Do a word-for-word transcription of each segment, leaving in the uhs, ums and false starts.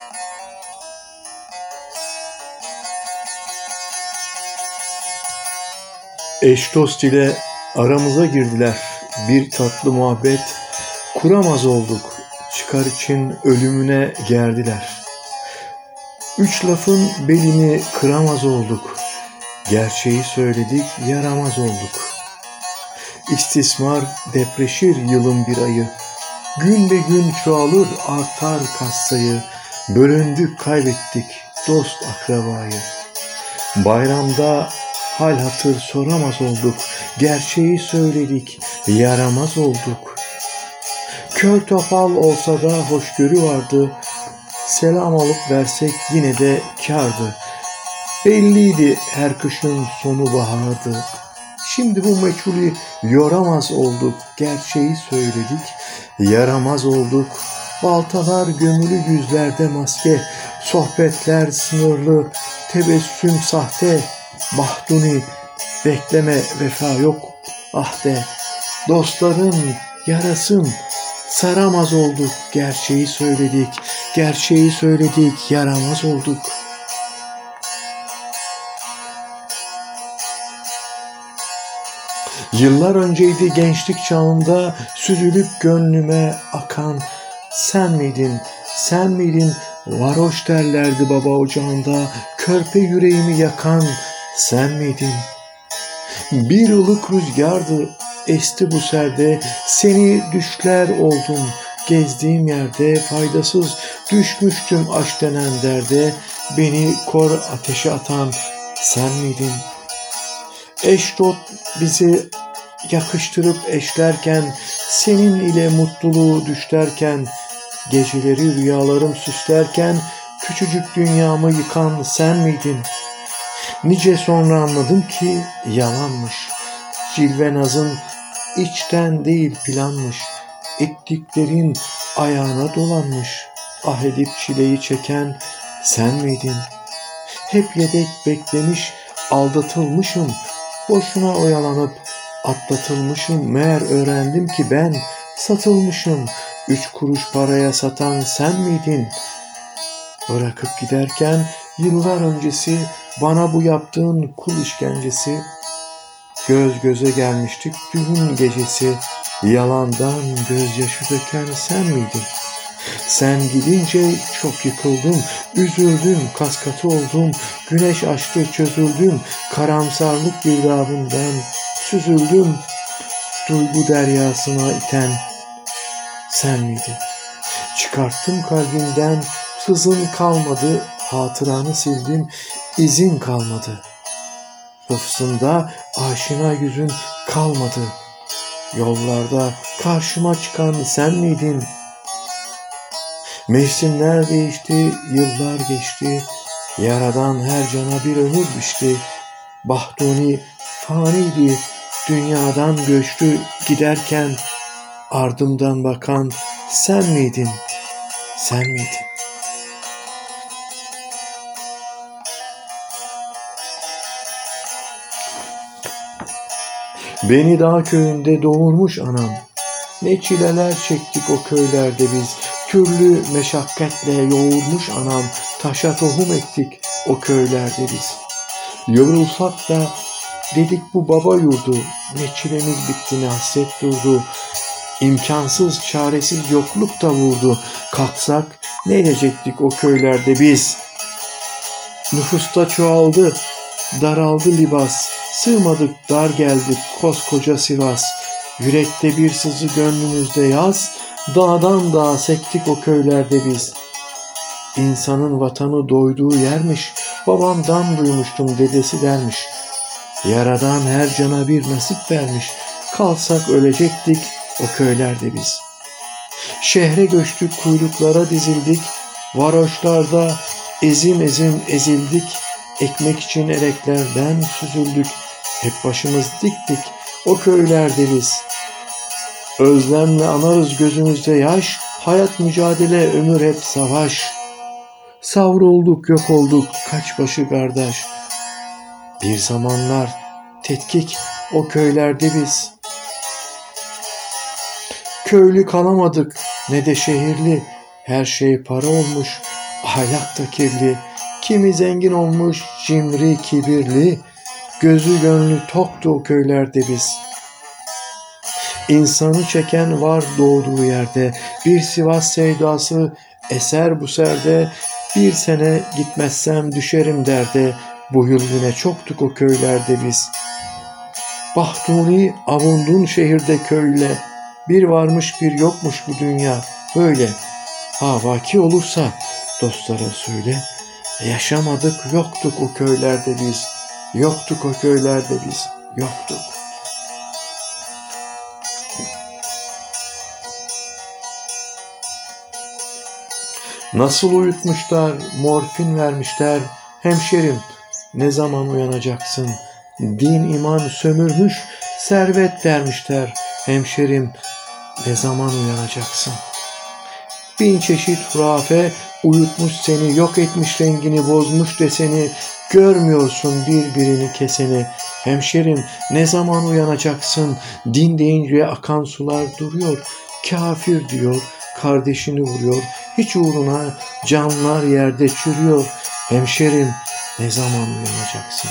Eş dost ile aramıza girdiler, bir tatlı muhabbet kuramaz olduk, çıkar için ölümüne gerdiler. Üç lafın belini kıramaz olduk, gerçeği söyledik yaramaz olduk. İstismar depreşir yılın bir ayı, gün be gün çoğalır artar kassayı, bölündük kaybettik dost akrabayı. Bayramda hal hatır soramaz olduk, gerçeği söyledik yaramaz olduk. Kör topal olsa da hoşgörü vardı, selam alıp versek yine de kârdı. Belliydi her kışın sonu bahardı. Şimdi bu meçhulü yoramaz olduk, gerçeği söyledik yaramaz olduk. Baltalar gömülü yüzlerde maske, sohbetler sınırlı, tebessüm sahte. Bahtuni bekleme vefa yok ah de, dostların yarasın saramaz olduk, gerçeği söyledik, gerçeği söyledik yaramaz olduk. Yıllar önceydi gençlik çağımda, süzülüp gönlüme akan sen miydin, sen miydin? Varoş derlerdi baba ocağında, körpe yüreğimi yakan sen miydin? Bir ılık rüzgardı esti bu serde, seni düşler oldum gezdiğim yerde, faydasız düşmüştüm aşk denen derde, beni kor ateşe atan sen miydin? Eş dost bizi yakıştırıp eşlerken, senin ile mutluluğu düşlerken, geceleri rüyalarım süslerken, küçücük dünyamı yıkan sen miydin? Nice sonra anladım ki yalanmış, cilve nazın içten değil planmış, ettiklerin ayağına dolanmış, ah edip çileyi çeken sen miydin? Hep yedek beklemiş, aldatılmışım, boşuna oyalanıp atlatılmışım, meğer öğrendim ki ben satılmışım, üç kuruş paraya satan sen miydin? Bırakıp giderken yıllar öncesi, bana bu yaptığın kul işkencesi, göz göze gelmiştik düğün gecesi, yalandan gözyaşı döken sen miydin? Sen gidince çok yıkıldım, üzüldüm, kaskatı oldum, güneş açtı çözüldüm, karamsarlık girdabından süzüldüm, duygu deryasına iten sen miydin? Çıkarttım kalbimden, sızın kalmadı, hatıranı sildim, izin kalmadı. Hıfzımda aşina yüzün kalmadı, yollarda karşıma çıkan sen miydin? Mevsimler değişti, yıllar geçti, yaradan her cana bir ömür biçti. Bahtuni faniydi, dünyadan göçtü giderken, ardımdan bakan sen miydin, sen miydin? Beni dağ köyünde doğurmuş anam, ne çileler çektik o köylerde biz, türlü meşakkatle yoğurmuş anam, taşa tohum ektik o köylerde biz. Yorulsak da dedik bu baba yurdu, ne çilemiz bitti ne hasret durdu, İmkansız çaresiz yokluk da vurdu, kalksak ne edecektik o köylerde biz. Nüfusta çoğaldı, daraldı libas, sığmadık dar geldi koskoca Sivas. Yürekte bir sızı gönlümüzde yaz, dağdan dağa sektik o köylerde biz. İnsanın vatanı doyduğu yermiş, babamdan duymuştum dedesi dermiş. Yaradan her cana bir nasip vermiş, kalsak ölecektik o köylerde biz. Şehre göçtük, kuyruklara dizildik, varoşlarda ezim ezim ezildik, ekmek için ereklerden süzüldük, hep başımız diktik o köylerde biz. Özlemle anarız gözümüzde yaş, hayat mücadele, ömür hep savaş. Savrulduk, yok olduk, kaç başı kardeş. Bir zamanlar tetkik o köylerde biz. Köylü kalamadık ne de şehirli, her şey para olmuş, ahlak da kirli. Kimi zengin olmuş, cimri, kibirli, gözü gönlü toktu o köylerde biz. İnsanı çeken var doğduğu yerde, bir Sivas sevdası eser bu serde, bir sene gitmezsem düşerim derde, bu yıl yine çoktuk o köylerde biz. Bahtuni avundun şehirde köyle, bir varmış bir yokmuş bu dünya böyle. Ha vaki olursa dostlara söyle, yaşamadık yoktuk o köylerde biz, yoktuk o köylerde biz, yoktuk. Nasıl uyutmuşlar, morfin vermişler, hemşerim ne zaman uyanacaksın? Din iman sömürmüş, servet dermişler, hemşerim ne zaman uyanacaksın? Bin çeşit hurafe uyutmuş seni, yok etmiş rengini, bozmuş deseni, görmüyorsun birbirini keseni, hemşerim ne zaman uyanacaksın? Din deyince akan sular duruyor, kafir diyor, kardeşini vuruyor, hiç uğruna canlar yerde çürüyor, hemşerim ne zaman uyanacaksın?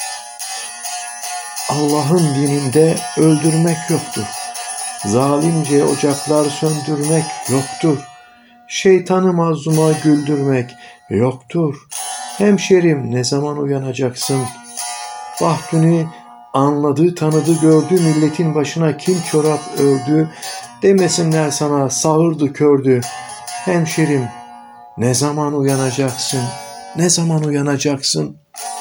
Allah'ın dininde öldürmek yoktur, zalimce ocaklar söndürmek yoktur, şeytanı mazluma güldürmek yoktur, hemşerim ne zaman uyanacaksın? Bahtuni anladı, tanıdı, gördü, milletin başına kim çorap ördü, demesinler sana sağırdı kördü, hemşerim ne zaman uyanacaksın? Ne zaman uyanacaksın?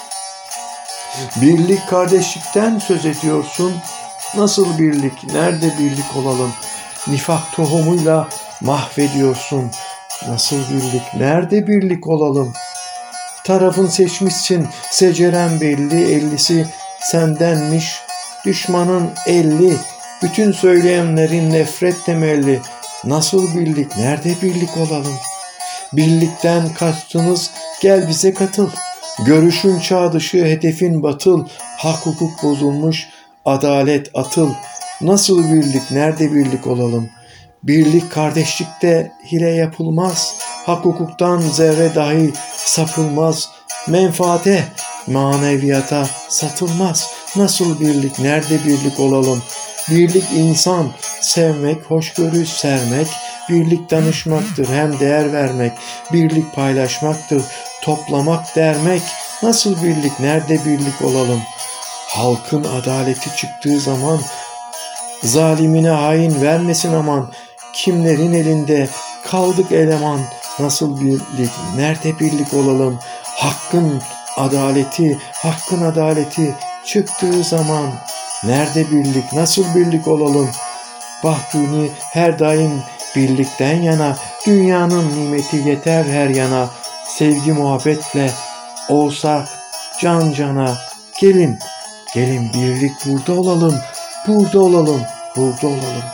Birlik kardeşlikten söz ediyorsun. Nasıl birlik? Nerede birlik olalım? Nifak tohumuyla mahvediyorsun. Nasıl birlik? Nerede birlik olalım? Tarafın seçmişsin, seceren belli, ellisi sendenmiş. Düşmanın elli, bütün söyleyenlerin nefret temelli. Nasıl birlik? Nerede birlik olalım? Birlikten kaçtınız, gel bize katıl. Görüşün çağ dışı, hedefin batıl. Hak hukuk bozulmuş, adalet atıl. Nasıl birlik, nerede birlik olalım? Birlik kardeşlikte hile yapılmaz. Hak hukuktan zerre dahi sapılmaz. Menfaate, maneviyata satılmaz. Nasıl birlik, nerede birlik olalım? Birlik insan, sevmek, hoşgörü sermek, birlik danışmaktır, hem değer vermek, birlik paylaşmaktır, toplamak, dermek. Nasıl birlik, nerede birlik olalım? Halkın adaleti çıktığı zaman, zalimine hain vermesin aman, kimlerin elinde kaldık eleman, nasıl birlik, nerede birlik olalım? Hakkın adaleti, hakkın adaleti çıktığı zaman, nerede birlik, nasıl birlik olalım? Bahtuni her daim birlikten yana, dünyanın nimeti yeter her yana, sevgi muhabbetle olsak can cana, gelin, gelin birlik burada olalım, burada olalım, burada olalım.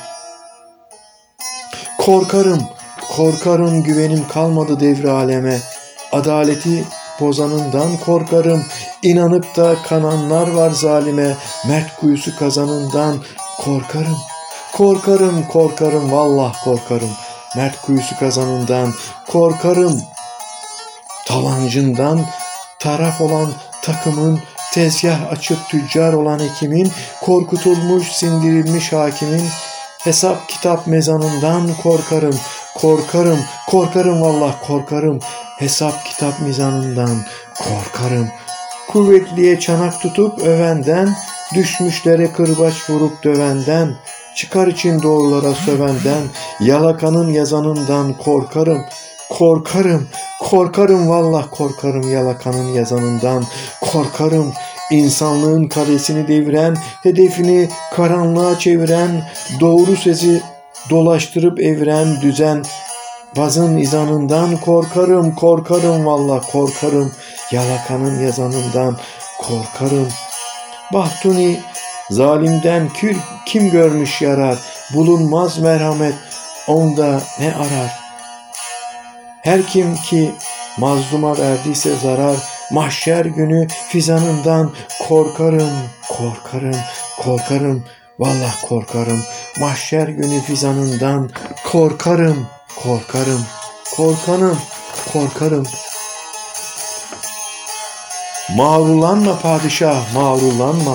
Korkarım, korkarım güvenim kalmadı devri aleme, adaleti bozanından korkarım, inanıp da kananlar var zalime, mert kuyusu kazanından korkarım. Korkarım, korkarım, vallah korkarım, mert kuyusu kazanından korkarım. Talancından taraf olan takımın, tezgah açıp tüccar olan hekimin, korkutulmuş, sindirilmiş hakimin, hesap kitap mezanından korkarım, korkarım, korkarım vallah korkarım, hesap kitap mizanından korkarım. Kuvvetliye çanak tutup övenden, düşmüşlere kırbaç vurup dövenden, çıkar için doğrulara sövenden, yalakanın yazanından korkarım, korkarım, korkarım vallah korkarım, yalakanın yazanından korkarım. İnsanlığın kalesini deviren, hedefini karanlığa çeviren, doğru sesi dolaştırıp eviren düzen bazın izanından korkarım, korkarım vallah korkarım, yalakanın yazanından korkarım. Bahtuni zalimden kül kim görmüş yarar, bulunmaz merhamet onda ne arar? Her kim ki mazluma verdiyse zarar, mahşer günü fizanından korkarım, korkarım, korkarım, vallah korkarım. Mahşer günü fizanından korkarım, korkarım, korkanım, korkarım. Mağrurlanma padişah, mağrurlanma.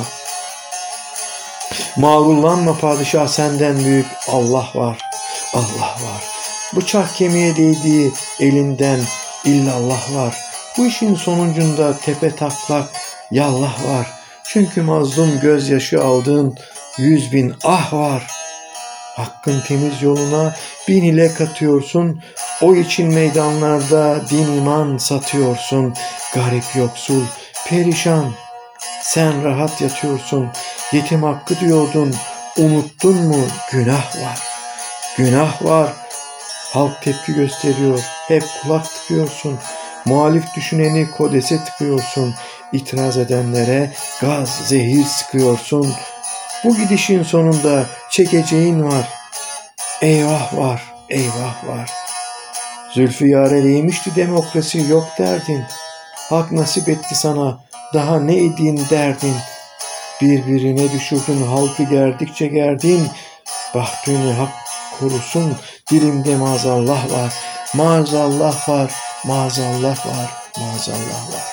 Mağrurlanma padişah, senden büyük Allah var, Allah var. Bıçak kemiğe değdiği elinden illallah var. Bu işin sonucunda tepe taklak yallah var. Çünkü mazlum gözyaşı aldığın yüz bin ah var. Hakkın temiz yoluna bin ile katıyorsun. O için meydanlarda din iman satıyorsun. Garip yoksul perişan sen rahat yatıyorsun. Yetim hakkı diyordun, unuttun mu? Günah var, günah var. Halk tepki gösteriyor, hep kulak tıkıyorsun. Muhalif düşüneni kodese tıkıyorsun. İtiraz edenlere gaz, zehir sıkıyorsun. Bu gidişin sonunda çekeceğin var. Eyvah var, eyvah var. Zülfiyare değmişti demokrasi, yok derdin. Hak nasip etti sana, daha ne edin derdin. Birbirine düşürdün halkı, gerdikçe gerdin. Bahtını hak korusun, dilimde maazallah var. Maazallah var, maazallah var, maazallah var.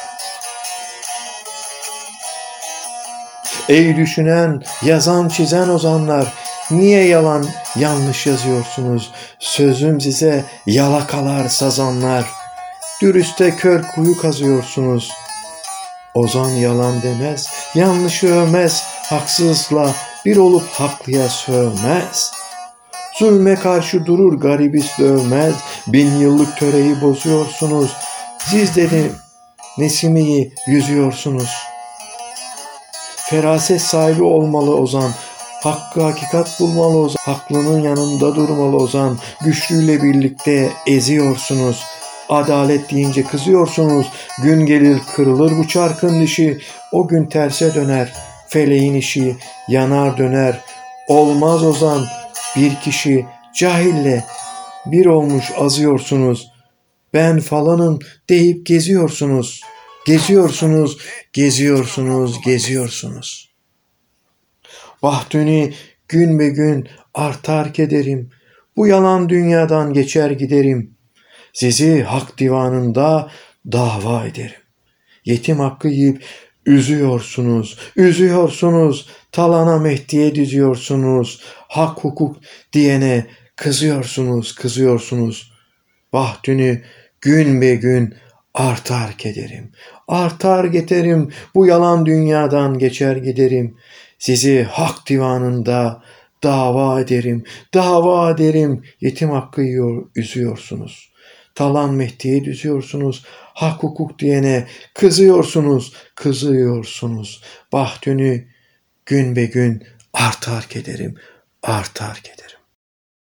Ey düşünen, yazan, çizen ozanlar, niye yalan, yanlış yazıyorsunuz? Sözüm size yalakalar, sazanlar. Dürüste kör kuyu kazıyorsunuz. Ozan yalan demez, yanlışı övmez, haksızla bir olup haklıya sövmez. Zulme karşı durur, garibis dövmez, bin yıllık töreyi bozuyorsunuz. Siz dedi Nesimi'yi yüzüyorsunuz. Feraset sahibi olmalı ozan, hakkı hakikat bulmalı ozan, haklının yanında durmalı ozan, güçlüyle birlikte eziyorsunuz. Adalet deyince kızıyorsunuz, gün gelir kırılır bu çarkın dişi, o gün terse döner, feleğin işi yanar döner. Olmaz ozan bir kişi, cahille bir olmuş azıyorsunuz. Ben falanım deyip geziyorsunuz, geziyorsunuz, geziyorsunuz, geziyorsunuz. Vahdini gün be gün artar kederim, bu yalan dünyadan geçer giderim. Sizi hak divanında dava ederim. Yetim hakkı yiyip üzüyorsunuz, üzüyorsunuz. Talana Mehdi'ye diziyorsunuz. Hak hukuk diyene kızıyorsunuz, kızıyorsunuz. Vahdini gün be gün artar kederim. Artar geterim, bu yalan dünyadan geçer giderim. Sizi hak divanında dava ederim, dava ederim. Yetim hakkı yiyor, üzüyorsunuz. Talan Mehdi'ye düzüyorsunuz. Hak hukuk diyene kızıyorsunuz, kızıyorsunuz. Bahtünü gün be gün artar kederim, artar kederim.